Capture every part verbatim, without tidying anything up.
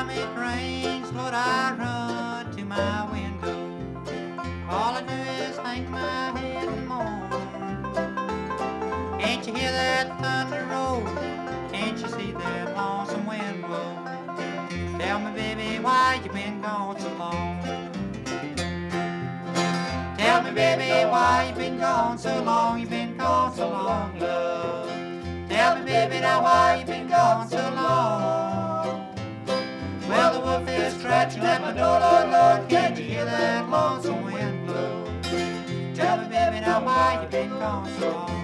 time it rains, Lord, I run to my window. All I do is hang my head and moan. Can't you hear that thunder roll? Can't you see that lonesome wind blow? Tell me, baby, why you been gone so long? Tell me, baby, why you been gone so long? You been gone so long, love. Tell me, baby, now why you been gone so long? Well, the wolf is scratching at my door, Lord, Lord, can't you hear that lonesome wind blow? Tell me, baby, now why you been gone so long?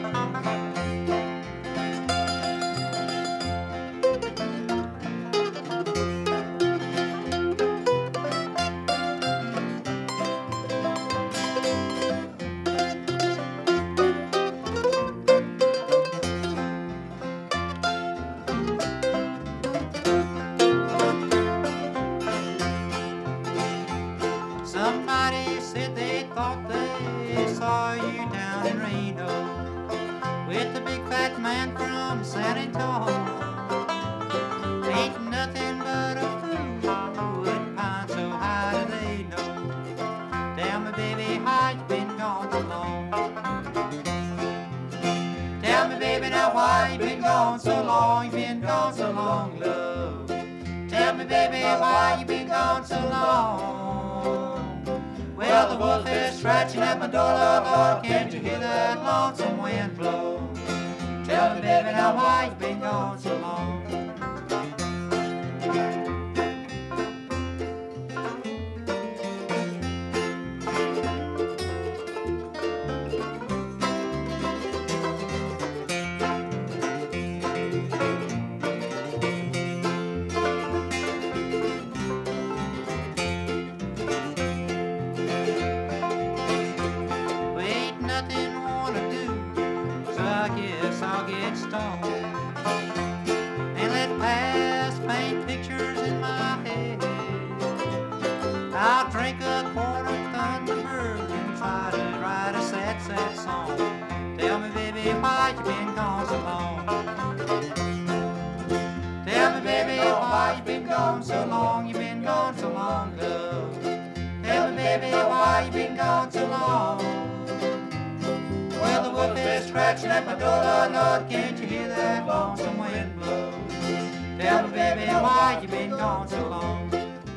Somebody said they thought they saw you down in Reno with the big fat man from San Antonio. Ain't nothing but a fool would pine so high do they know. Tell me, baby, how you been gone so long? Tell me, baby, now why you been gone so long? You been gone so long, love. Tell me, baby, why you been gone so long? Well, the wolf is scratching at my door, Lord, Lord, can't you hear that lonesome wind blow? Tell me, baby, now why you been gone so long? Nothing wanna do, so I guess I'll get stoned and let past paint pictures in my head. I'll drink a quart of Thunderbird and try to write a sad, sad song. Tell me, baby, why you been gone so long? Tell me, baby, why you been gone so long? You been gone so long, love. Tell me, baby, why you been gone so long? Well, the wolf is scratching at my door, Lord, Lord, can't you hear that lonesome wind blow? Tell me, baby, why you been gone so long?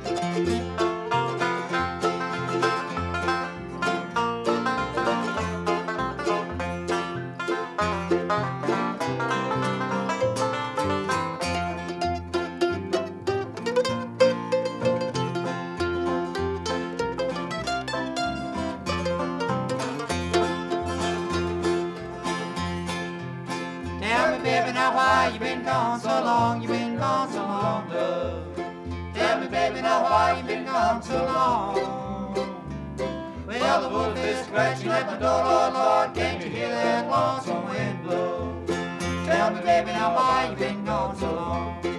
Tell me, baby, now why you been gone so long? You been gone so long, love. Tell me, baby, now why you been gone so long? Well, the wolf is scratching at my door, Lord, Lord, can't you hear that lonesome wind blow? Tell me, baby, now why you been gone so long?